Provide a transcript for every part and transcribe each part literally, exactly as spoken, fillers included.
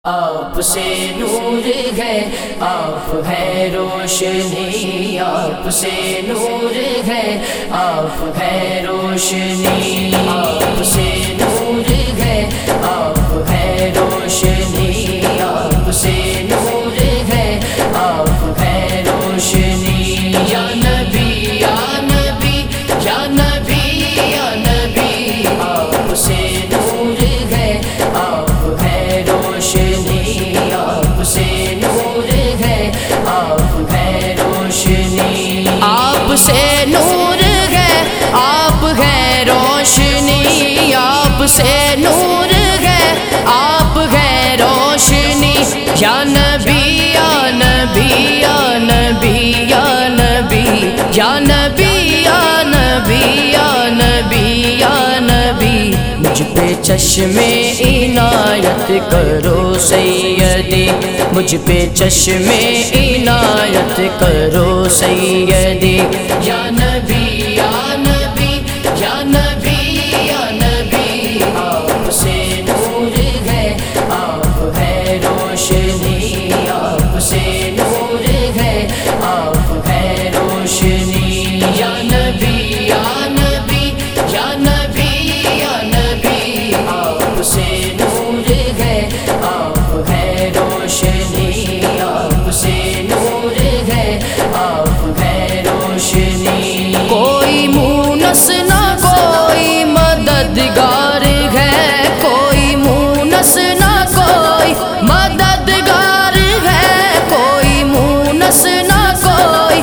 آپ سے نور ہے، آپ ہے روشنی، آپ سے نور ہے، آپ ہے روشنی، آپ سے نور ہے، آپ ہے روشنی، آپ سے نور ہے، آپ ہے روشنی، یا نبی یا نبی یا نبی یا نبی، آپ سے نور ہے، آپ ہے روشنی، آپ سے نور ہے، آپ ہے روشنی، آپ سے نور ہے، آپ ہے روشنی، آپ سے نور ہے، آپ ہے روشنی، یا نبی یا نبی یا نبی یا نبی یا نبی یا نبی یا نبی یا نبی، مجھ پہ چشم عنایت کرو سیدی، مجھ پہ چشم عنایت کرو سیدی، یا نبی یا نبی یا نبی یا نبی، آپ سے نور ہے، آپ ہے روشنی، آپ سے نور ہے، آپ ہے روشنی، یا نبی یا نبی یا نبی یا نبی، آپ سے نور ہے، آپ ہے روشنی، آپ سے نور ہے، آپ ہے روشنی، کوئی مونس نہ کوئی مددگار ہے، کوئی مونس نہ کوئی مددگار ہے، کوئی مونس نہ کوئی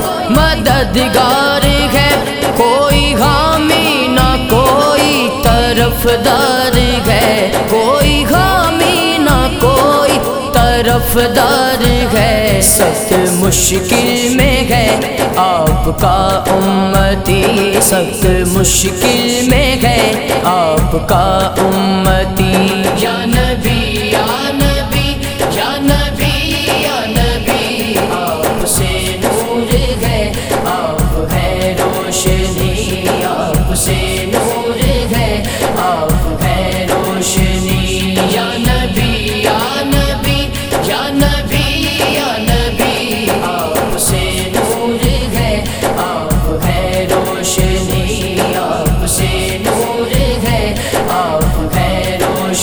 مددگار ہے، کوئی حامی نہ کوئی طرفدار ہے، کوئی حامی نہ کوئی طرفدار ہے، سخت مشکل میں ہے آپ کا امتی، سخت مشکل میں ہے آپ کا امتی، یا نبی یا نبی یا نبی یا نبی، آپ سے نور ہے، آپ ہے روشنی، آپ سے نور ہے، آپ ہے روشنی، یا نبی یا نبی یا نبی یا نبی، آپ سے نور ہے، آپ ہے روشنی، آپ سے نور ہے، آپ ہے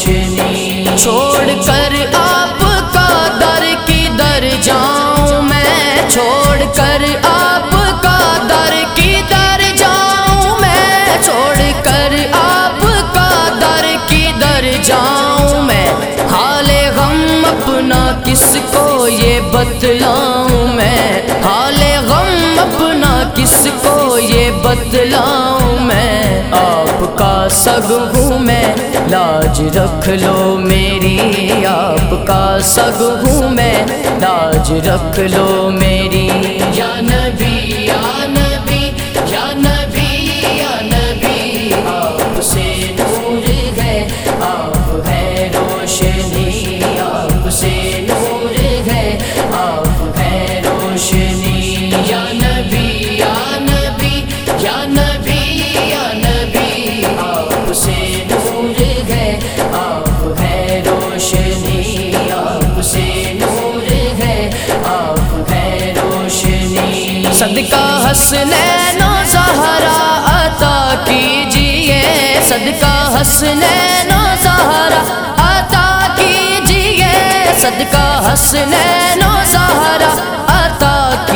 روشنی، چھوڑ کر آپ کا در کی در جاؤں میں، چھوڑ کر آپ کا در کی در جاؤں میں، چھوڑ کر آپ کا در کی در جاؤں میں، حال غم اپنا کس کو یہ بتلاؤں میں، حال غم اپنا کس کو یہ بتلاؤں میں، آپ کا سگ ہوں میں لاج رکھ لو میری، آپ کا سگ ہوں میں لاج رکھ لو میری، یا نبی یا نبی یا نبی یا نبی، آپ سے نور ہے، آپ ہے روشنی، آپ سے نور ہے، آپ ہے روشنی، یا نبی یا نبی یا نبی یا نبی، آپ سے نور ہے، آپ ہے روشنی، آپ سے نور ہے، آپ ہے روشنی، صدقہ حسنین و زہرا عطا کیجئے، صدقہ حسنین و زہرا عطا کیجئے، صدقہ حسنین و زہرا عطا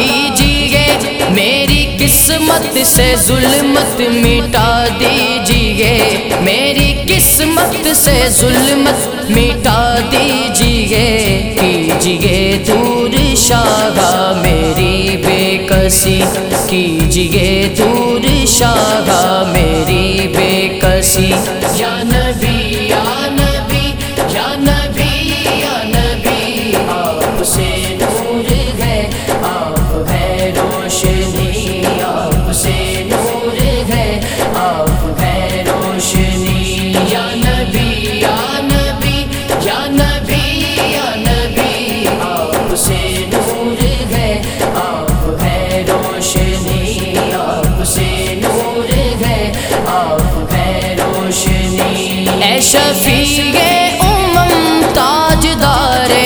کیجئے، میری قسمت سے ظلمت مٹا دیجئے، میری قسمت سے ظلمت مٹا دیجئے، کیجئے دور شاہ میری بے کسی، کیجئے دور شاہ میری بے کسی، یا نبی یا نبی یا نبی یا نبی، آپ سے نور ہے، آپ ہے روشنی، آپ سے نور ہے، آپ ہے روشنی، یا نبی یا نبی یا نبی یا نبی، آپ سے نور ہے، آپ ہے روشنی، آپ سے نور ہے، آپ ہے روشنی، اے شفیع امم تاجدار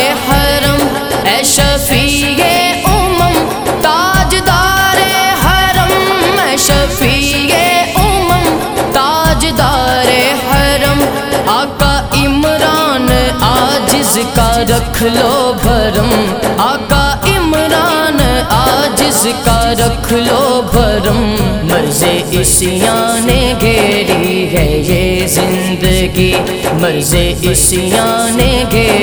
کا رکھ لو بھرم، آقا عمران عاجز کا رکھ لو بھرم، مرض عصیاں نے گھیری ہے یہ زندگی، مرض عصیاں نے گھیری